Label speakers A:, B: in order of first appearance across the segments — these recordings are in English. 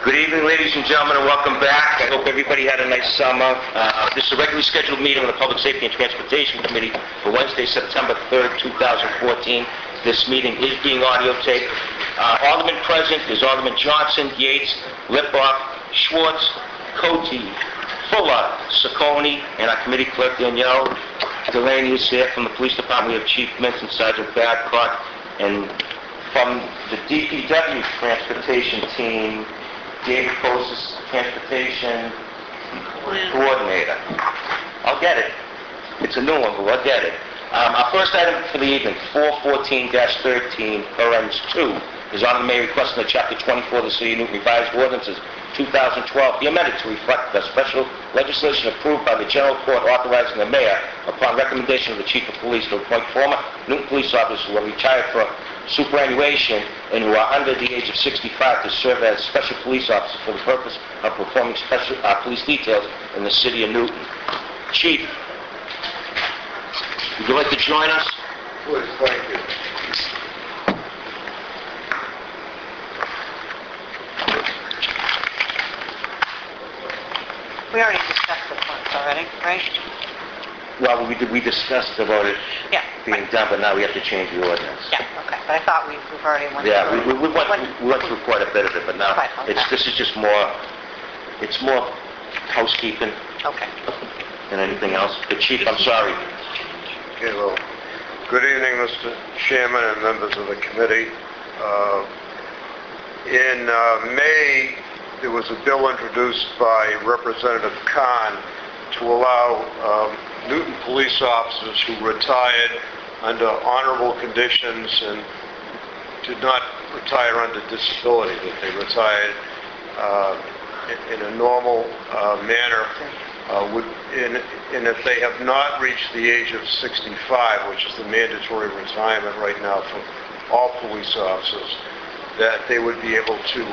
A: Good evening, ladies and gentlemen, and welcome back. I hope everybody had a nice summer. This is a regularly scheduled meeting of the Public Safety and Transportation Committee for Wednesday, September 3rd, 2014. This meeting is being audio taped. Alderman present is Alderman Johnson, Yates, Lipoff, Schwartz, Cote, Fuller, Saccone, and our committee clerk Danielle Delaney is here. From the police department, we have Chief Mintz and Sergeant Babcock, and from the DPW transportation team, David Kosis, transportation coordinator. I'll get it. It's a new one, but I'll get it. Our first item for the evening, 414-13, parens 2, is on the mayor requesting the Chapter 24 of the City of Newton Revised Ordinances 2012 be amended to reflect the special legislation approved by the General Court authorizing the mayor, upon recommendation of the Chief of Police, to appoint former Newton police officers who are retired for superannuation and who are under the age of 65 to serve as special police officers for the purpose of performing special police details in the City of Newton. Chief, would you like to join us?
B: Please, thank you.
C: We already discussed this once already, right?
A: Well, we discussed about it being done, but now we have to change the ordinance.
C: Yeah, okay. But I thought we've already went through.
A: Yeah, we went through quite a bit of it, but now this is just more, it's more housekeeping than anything else. But Chief, I'm sorry.
B: Okay, well, good evening, Mr. Chairman and members of the committee. In May, there was a bill introduced by Representative Khan to allow Newton police officers who retired under honorable conditions and did not retire under disability, that they retired in a normal manner, and if they have not reached the age of 65, which is the mandatory retirement right now for all police officers, that they would be able to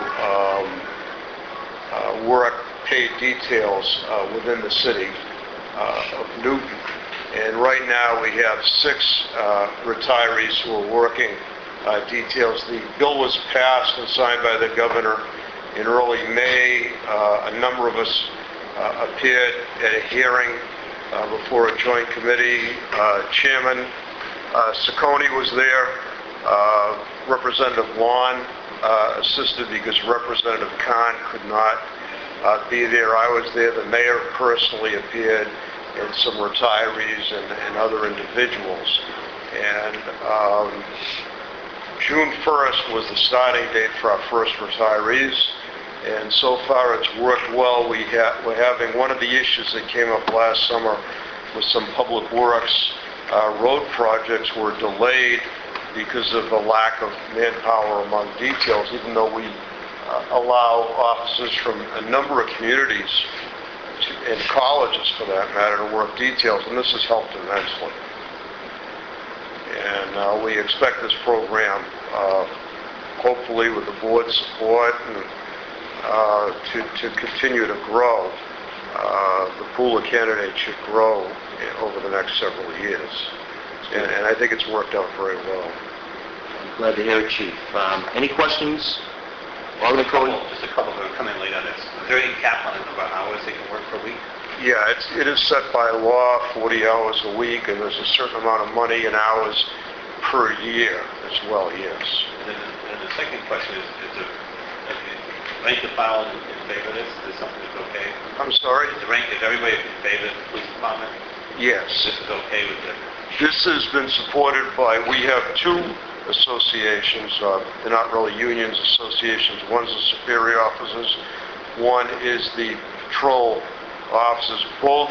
B: work paid details within the city of Newton. And right now we have 6 retirees who are working details. The bill was passed and signed by the governor in early May. A number of us appeared at a hearing before a joint committee. Chairman Saccone was there. Representative Lon assisted because Representative Khan could not be there. I was there. The mayor personally appeared, and some retirees and other individuals. And June 1st was the starting date for our first retirees, and so far it's worked well. We're having one of the issues that came up last summer with some public works road projects were delayed because of the lack of manpower among details, even though we allow officers from a number of communities and colleges, for that matter, to work details, and this has helped immensely. And we expect this program, hopefully with the board's support, and to continue to grow. The pool of candidates should grow over the next several years, and I think it's worked out very well.
A: I'm glad to hear it, Chief. Any questions?
D: Just a couple that come in late on this. Is there any cap on the number of hours they can work per week?
B: Yeah, it is set by law, 40 hours a week, and there's a certain amount of money and hours per year as well, yes.
D: And the second question is the rank and file in favor of this? Is something that's okay?
B: I'm sorry?
D: Is everybody in favor of the police department?
B: Yes.
D: This is okay with them?
B: This has been supported by, we have 2 associations, they're not really unions, associations. One's the superior officers, one is the patrol officers.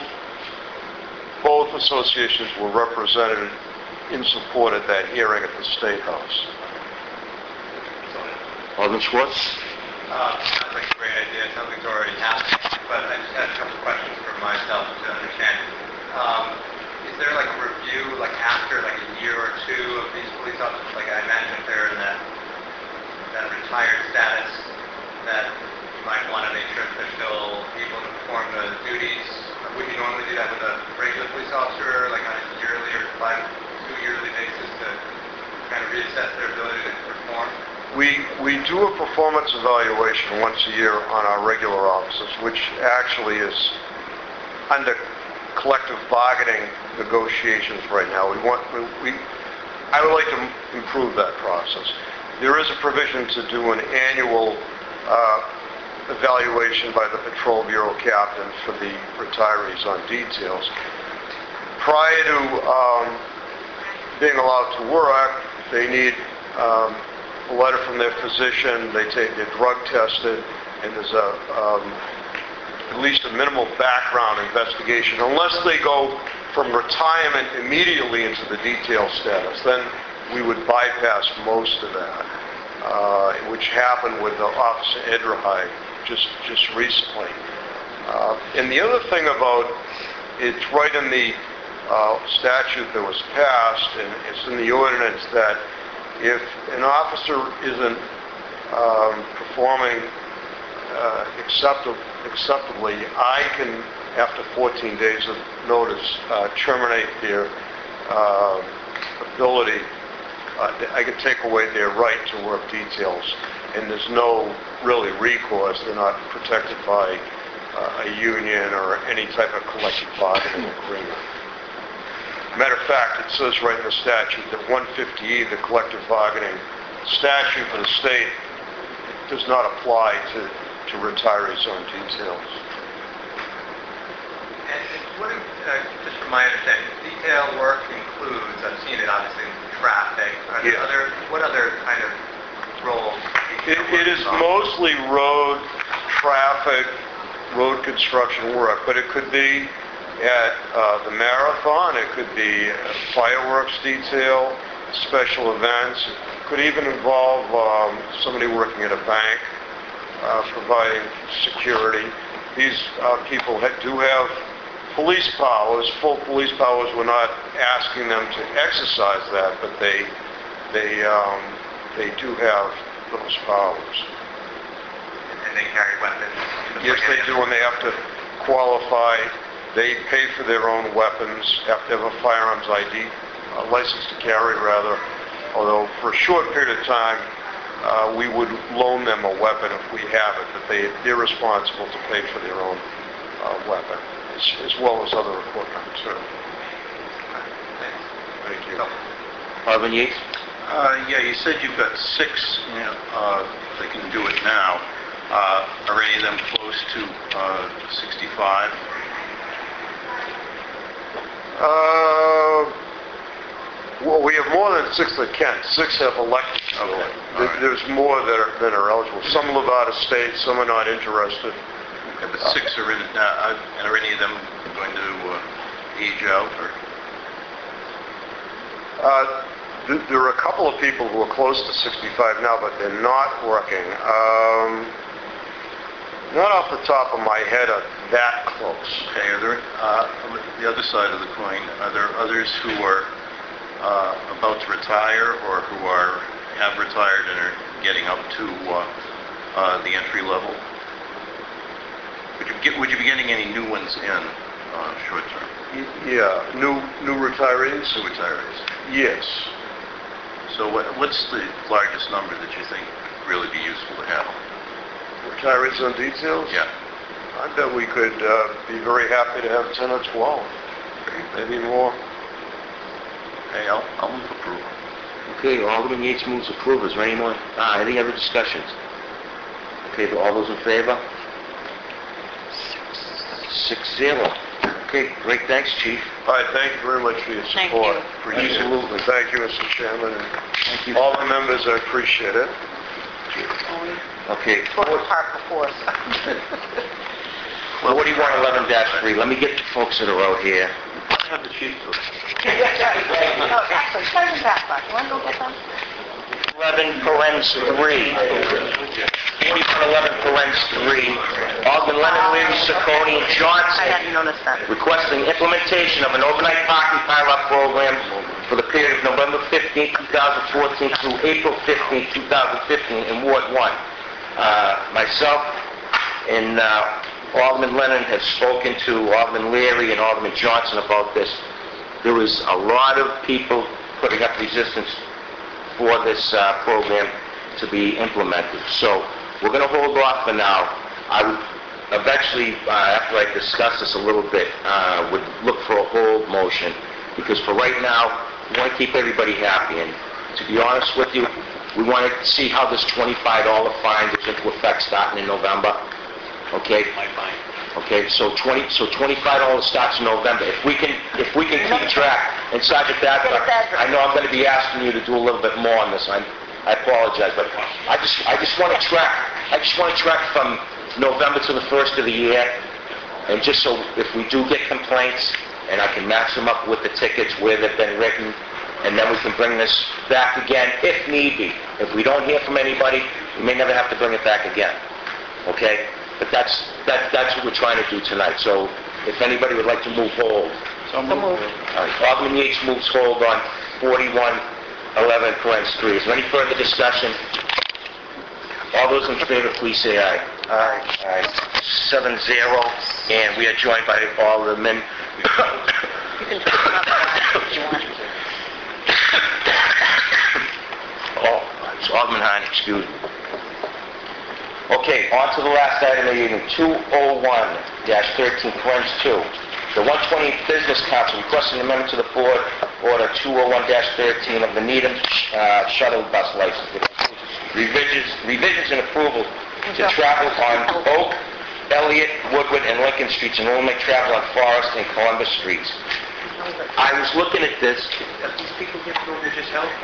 B: Both associations were represented in support at that hearing at the State House.
A: Alderman Schwartz?
E: Sounds like a great idea. Something's already happening, but I just had a couple questions for myself to understand. Is there like a review, like after like a year or 2 of these police officers? Like I imagine if they're in that retired status, that you might want to make sure that they're still able to perform the duties. Would you normally do that with a regular police officer, like on a yearly or 2 yearly basis, to kind of reassess their ability to perform?
B: We do a performance evaluation once a year on our regular officers, which actually is under collective bargaining negotiations right now. I would like to improve that process. There is a provision to do an annual evaluation by the Patrol Bureau captain for the retirees on details. Prior to being allowed to work, they need a letter from their physician, they're drug tested, and there's at least a minimal background investigation. Unless they go from retirement immediately into the detail status, then we would bypass most of that, which happened with Officer Edrahai just recently. And the other thing about, it's right in the statute that was passed, and it's in the ordinance, that if an officer isn't performing acceptably, I can, after 14 days of notice, terminate their ability. I can take away their right to work details, and there's no really recourse. They're not protected by a union or any type of collective bargaining agreement. Matter of fact, it says right in the statute that 150E, the collective bargaining statute for the state, does not apply to retirees on details.
E: And what, just from my understanding, detail work includes, I've seen it obviously in traffic. Are there what other kind of roles?
B: It is mostly road traffic, road construction work, but it could be at the marathon, it could be a fireworks detail, special events. It could even involve somebody working at a bank, providing security. These people do have police powers, full police powers. We're not asking them to exercise that, but they do have those powers.
E: And they carry weapons?
B: Yes, they do, and they have to qualify. They pay for their own weapons, have to have a firearms ID, a license to carry rather, although for a short period of time, we would loan them a weapon if we have it, but they're responsible to pay for their own weapon, as well as other equipment too. Thank you.
A: Alderman Yates?
F: Yeah, you said you've got 6 that can do it now. Are any of them close to 65?
B: Well, we have more than 6 that can. 6 have elected to do it.
F: Right.
B: There's more that are eligible. Some live out of state, some are not interested.
F: Okay, but 6 are in it now. Are any of them going to age out? Or?
B: There are a couple of people who are close to 65 now, but they're not working. Not off the top of my head are that close.
F: Okay, are there, on the other side of the coin, are there others who are about to retire or who have retired and are getting up to the entry level? Would you be getting any new ones in short term?
B: Yeah, new retirees?
F: New retirees.
B: Yes.
F: So what's the largest number that you think would really be useful to have?
B: Retirees on details?
F: Yeah.
B: I bet we could be very happy to have 10 or 12, maybe more.
F: Okay, I'll move approval.
A: Okay, Alderman Yates moves approval. Is there any more, any other discussions? Okay, all those in favor? 6-0. Okay, great, thanks, Chief.
B: All right, thank you very much for your
C: Thank
B: support.
C: you.
B: Appreciate it.
A: Absolutely.
B: Thank you, Mr. Chairman, and
A: Thank you.
B: all the members, I appreciate it.
A: Okay,
C: Park before us.
A: 4111-3. Let me get the folks that are out here.
F: Have the chief do it.
C: No, actually, send them back, Mark. You want to go get them?
A: 11 parens 3. 4111 parens 3. Alderman Lennon, Leary, Ciccone, and
C: I
A: Johnson
C: hadn't noticed that.
A: requesting implementation of an overnight parking pilot program for the period of November 15, 2014 through April 15, 2015 in Ward 1. Myself and Alderman Lennon have spoken to Alderman Leary and Alderman Johnson about this. There was a lot of people putting up resistance for this program, to be implemented. So we're going to hold off for now. I would eventually, after I discuss this a little bit, would look for a hold motion, because for right now, we want to keep everybody happy. And to be honest with you, we want to see how this $25 fine goes into effect starting in November. Okay? Okay, so $25 starts in November. If we can keep track, and Sergeant Babcock, I know I'm going to be asking you to do a little bit more on this. I apologize, but I just want to track from November to the first of the year, and just so if we do get complaints, and I can match them up with the tickets where they've been written, and then we can bring this back again if need be. If we don't hear from anybody, we may never have to bring it back again. Okay? But that's what we're trying to do tonight. So if anybody would like to move hold.
C: So moved.
A: All right, Alderman Yates moves hold on 4111 Corinth Street. Is there any further discussion? All those in favor, please say aye. Aye. Aye. 7-0, and we are joined by Alderman.
C: You can talk about that if you want.
A: It's Alderman Hine, excuse me. Okay, on to the last item of the evening, 201-13, Corinth 2. The 128th Business Council requesting an amendment to the Board Order 201-13 of the Needham Shuttle Bus License. Revisions and approval to travel on Oak, Elliott, Woodward, and Lincoln Streets, and eliminate travel on Forest and Columbus Streets. I was looking at this.
D: These people here know they just helped?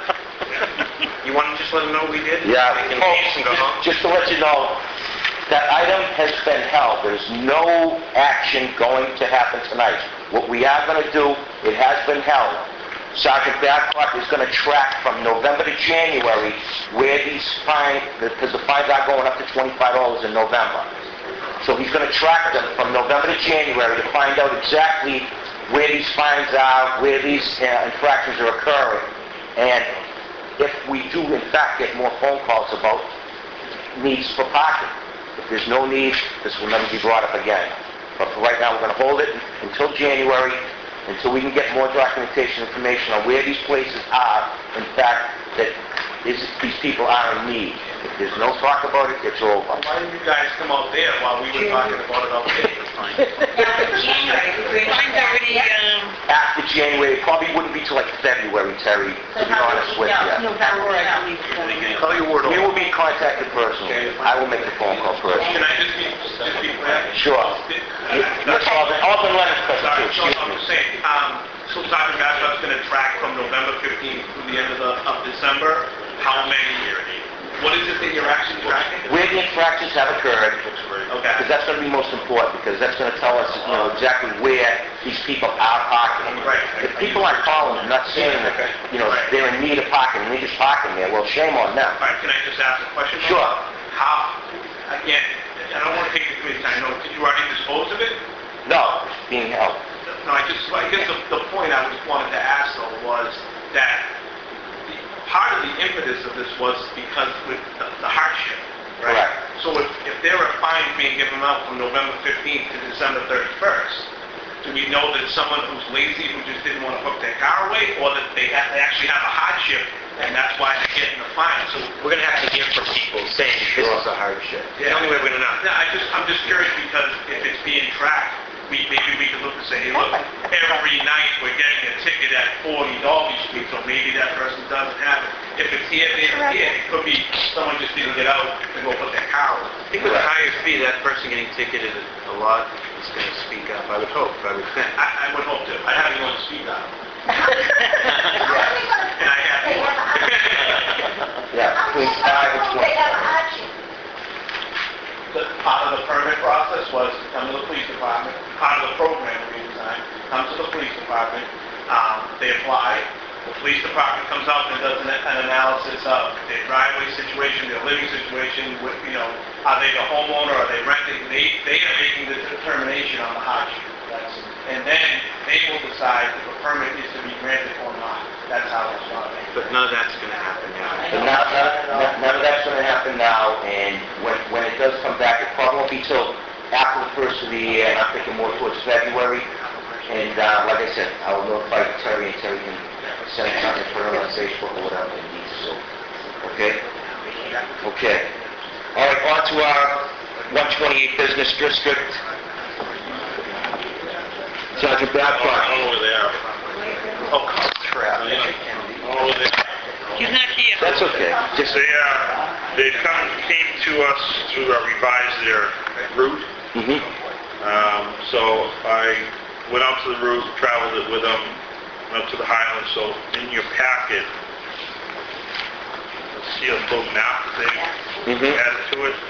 D: You want to just let them know we did?
A: Yeah,
D: They can
A: folks,
D: go home?
A: just to let you know, that item has been held. There's no action going to happen tonight. What we are going to do, it has been held. Sergeant Babcock is going to track from November to January where these fines, because the fines are going up to $25 in November. So he's going to track them from November to January to find out exactly where these fines are, where these infractions are occurring. And if we do, in fact, get more phone calls about needs for parking. If there's no need, this will never be brought up again. But for right now, we're going to hold it until January, until we can get more documentation information on where these places are, in fact, that these people are in need. If there's no talk about it, it's over.
D: Why didn't you guys come out there while we were talking about it out there?
C: January. Mine's already,
A: After January, it probably wouldn't be till like February, Terry, to be honest with you.
C: November, I believe.
F: Call your word
A: We
F: over.
A: will be contacted personally. I will make the phone call personally.
D: Can I just be clear?
A: Sure. That's Alderman Leonard's question
D: Sorry,
A: too,
D: so
A: excuse
D: I'm
A: me.
D: just saying, so Sergeant Babcock's going to track from November 15th through the end of December, how many? What is it that you're actually tracking?
A: Where the infractions have occurred,
D: Okay.
A: because that's going to be most important, because that's going to tell us, exactly where these people are parking.
D: Right.
A: If people aren't calling and not saying that, they're in need of parking, and they're just parking there, well, shame on them.
D: All right, can I just ask a question?
A: Sure.
D: How, again, I don't want to take the committee's time, no, did you already dispose of it?
A: No, it's being held.
D: No, I guess the point I just wanted to ask though was that part of the impetus of this was because with the hardship, right?
A: Correct.
D: So if there are fines being given out from November 15th to December 31st, do we know that it's someone who's lazy, who just didn't want to hook their car away, or that they actually have a hardship and that's why they're getting the fine? So
G: We're going to have to hear from people saying this is a hardship.
D: yeah.
G: The only way we're going to know.
D: No, I'm just curious because if it's being tracked, maybe we could look and say, hey, look, every night we're getting a ticket at 40 Dalby Street, so maybe that person doesn't have it. If it's here, there, and here, it could be someone just didn't get out to go put their car on.
G: I think with a higher fee, that person getting ticketed a lot is going to speak up. I would hope. I would think.
D: I would hope to. I have you on speed dial. And I have you on.
A: Yeah, between 5 and 20.
D: Part of the permit process was to come to the police department, part of the program redesign, come to the police department, they apply, the police department comes out and does an analysis of their driveway situation, their living situation, are they the homeowner, are they renting, they are making the determination on the hardship. And then they will decide if a permit is to be granted or not. That's how it's done.
G: But none of that's going to happen now.
A: But none of that's going to happen now, and when it does come back, it probably won't be till after the first of the year, and I'm thinking more towards February. And like I said, I will notify Terry, and Terry can send something, put it on Facebook or whatever he needs to. Okay? Okay. All right, on to our 128 Business District. Sergeant Babcock.
G: I don't know where they are.
E: Oh, crap.
G: I don't know where they are.
C: He's not here.
A: That's okay. Just,
D: They came to us to revise their route.
A: mhm.
D: So I went out to the route, traveled it with them, went up to the Highlands. So in your packet, let's see a little map that they
A: Mhm.
D: added to it.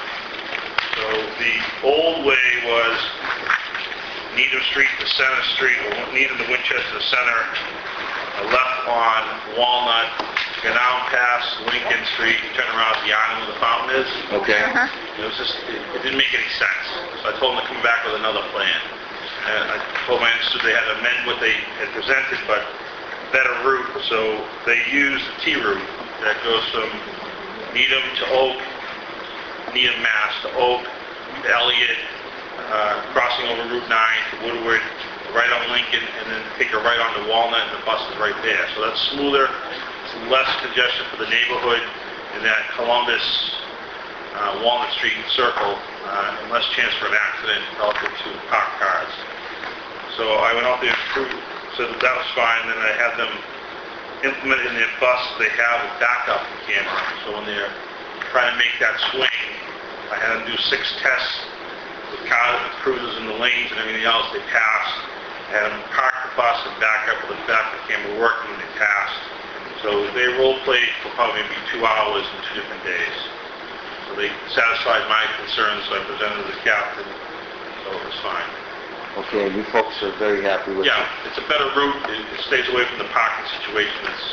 D: So the old way was Needham Street to Center Street, or Needham to Winchester Center, left on Walnut, go down past Lincoln Street, turn around at the island where the fountain is.
A: Okay.
D: It was just, it didn't make any sense. So I told them to come back with another plan. And I told them I understood they had to amend what they had presented, but better route. So they used the T route that goes from Needham to Oak, Needham, Mass. to Oak, to Elliott, crossing over Route 9 to Woodward, right on Lincoln, and then take a right onto Walnut, and the bus is right there. So that's smoother, it's less congestion for the neighborhood, and that Columbus, Walnut Street circle, and less chance for an accident relative to parked cars. So I went out there and proved, said that was fine, then I had them implement in their bus, they have a backup camera, so when they're trying to make that swing, I had them do 6 tests with cars, with cruisers in the lanes and everything else, they passed. I had them park the bus and back up with the backup camera working, they passed. So they role played for probably maybe 2 hours in 2 different days. So they satisfied my concerns, so I presented to the captain, so it was fine.
A: Okay, you folks are very happy with it?
D: Yeah, it's a better route, it stays away from the parking situation that's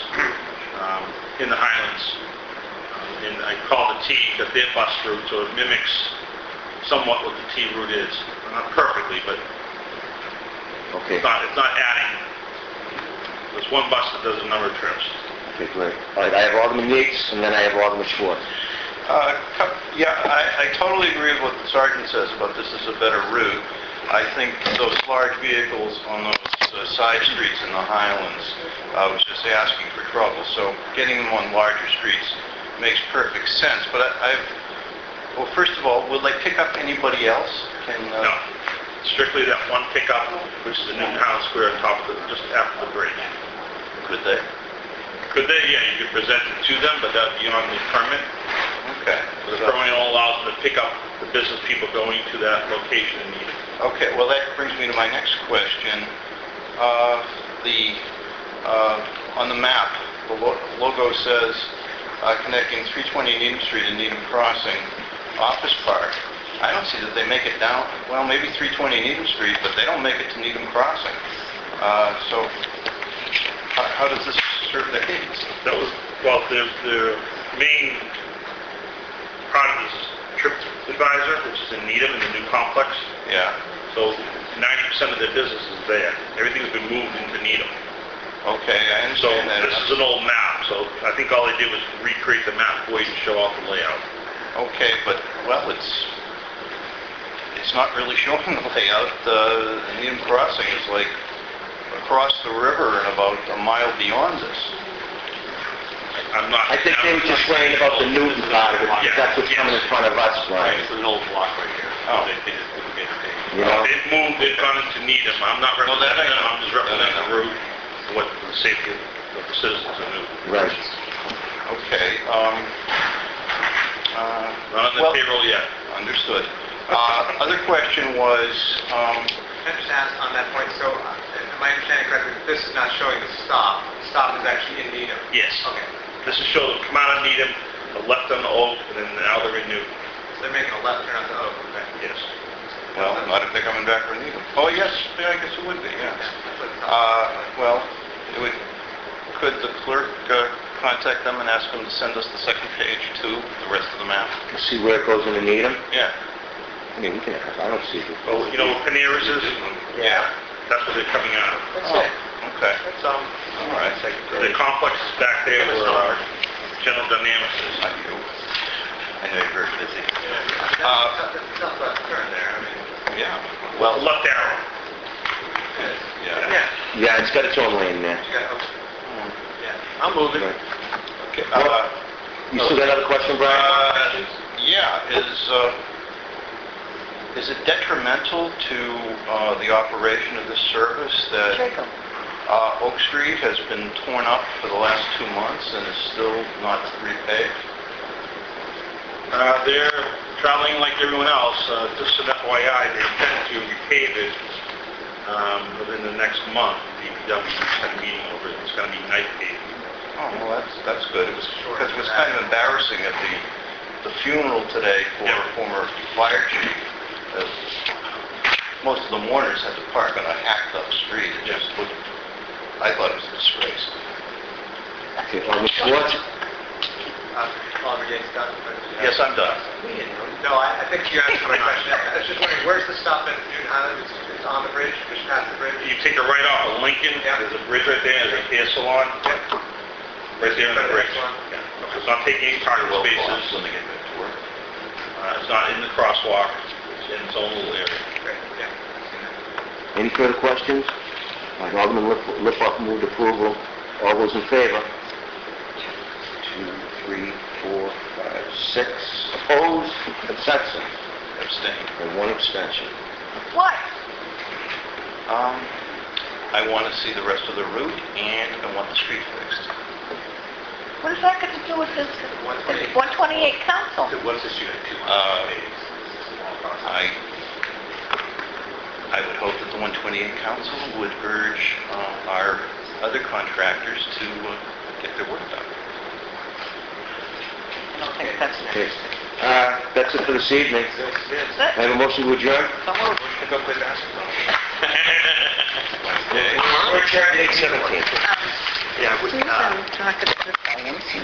D: in the Highlands. And I called the T, got their bus route, so it mimics somewhat what the T route is. Not perfectly, but
A: Okay.
D: it's not adding. There's one bus that does a number of trips.
A: Okay, great. All right, I have Alderman Yates, and then I have Alderman Schwartz.
F: Yeah, I totally agree with what the sergeant says about this is a better route. I think those large vehicles on those side streets in the Highlands was just asking for trouble. So getting them on larger streets makes perfect sense. But well, first of all, will they pick up anybody else?
D: No, strictly that one pickup, which is the new town square on top of just after the bridge.
F: Could they?
D: Could they? Yeah, you could present it to them, but that'd be on the permit.
F: Okay.
D: The permit only allows them to pick up the business people going to that location in Needham.
F: Okay, well, that brings me to my next question. On the map, the logo says connecting 320 Needham Street and Needham Crossing, Office Park. I don't see that they make it down, well, maybe 320 Needham Street, but they don't make it to Needham Crossing. So how does this serve their needs?
D: That was, well, the main part of this trip advisor, which is in Needham in the new complex.
F: Yeah.
D: So 90% of their business is there. Everything's been moved into Needham.
F: Okay, I
D: So
F: understand that.
D: this is an old map, so I think all they did was recreate the map for you to show off the layout.
F: Okay, but, well, it's not really showing the layout. Needham Crossing is like across the river and about a mile beyond this.
D: I'm not...
A: I think they were just worrying about the Newton part of it, because that's what's coming in front of us, Brian.
G: It's an old block right here.
F: Oh.
G: They just duplicated the page.
A: You know?
D: They've moved, they've gone into Needham. I'm not
F: No, that I
D: representing them,
F: know.
D: I'm just representing
F: That I
D: the
F: know.
D: route, what the safety of the citizens of Newton.
A: Right.
F: Okay,
D: Not on the
F: well,
D: payroll yet.
F: understood. Other question was,
E: Can I just ask on that point, so am I understanding correctly, that this is not showing the stop? The stop is actually in Needham?
D: Yes.
E: Okay.
D: This is showing them come out of Needham, the left on the Oak, and then now they're in Newton.
E: So they're making a left turn onto Oak, okay.
D: Yes.
F: well, not if they're coming back from Needham. Oh, yes, yeah, I guess it would be, yeah.
E: That's what it's
F: Well, could the clerk contact them and ask them to send us the second page too, the rest of the map?
A: See where it goes into Needham?
F: Yeah.
A: I mean, we can, I don't see it.
D: Well, you know where Paneras is?
F: Yeah.
D: That's where they're coming out of.
F: Oh, okay.
E: That's
F: All right.
D: The complex is back there where General Dynamics is.
F: I know you're very busy.
E: That's a tough left turn there, I mean.
F: Yeah.
D: Well,
F: Well,
D: left arrow.
F: yeah.
E: Yeah.
A: Yeah, it's got its own lane there.
E: You got, yeah. I'm moving.
A: Right.
F: Okay.
A: You still got another question, Brian?
F: Yeah, is it detrimental to the operation of this service that
C: Jacob.
F: Oak Street has been torn up for the last 2 months and is still not repaved?
H: They're traveling like everyone else. Just an FYI, they intend to repave it within the next month. DPW just had a meeting over it. It's going to be night paving.
F: Oh, well, that's good. It was, because it was kind of embarrassing at the funeral today for a former fire chief. Most of the mourners had to park on a hacked-up street. It just looked, I thought it was a disgrace.
A: Okay, Ms. Schwartz?
E: Oliver Yates, Scott.
F: Yes, I'm done.
E: No, I think you answered my question. I was just wondering, where's the stop at Newton Highland? It's on the bridge, just past the bridge?
H: You take it right off of Lincoln. There's a bridge right there. There's a hair salon. Right there in the bridge. Yeah. It's not taking any parking spaces.
F: When they get back to work.
H: It's not in the crosswalk. It's in its own little area.
E: Great, yeah.
A: Any further questions? All right, Alderman Lipoff moved approval. All those in favor? 2, 3, 4, 5, 6. Opposed? Consensus?
F: Abstain.
A: And 1 abstention.
C: What?
F: I want to see the rest of the route, and I want the street fixed.
C: What does that got to do with this 128 council?
E: What's this unit?
F: I would hope that the 128 Council would urge our other contractors to get their work done.
C: I don't think that's
A: Okay. That's it for this evening. I have a motion to adjourn.
E: Pick up the basketball.
A: We're adjourned at 8:17.
C: Susan, talk to the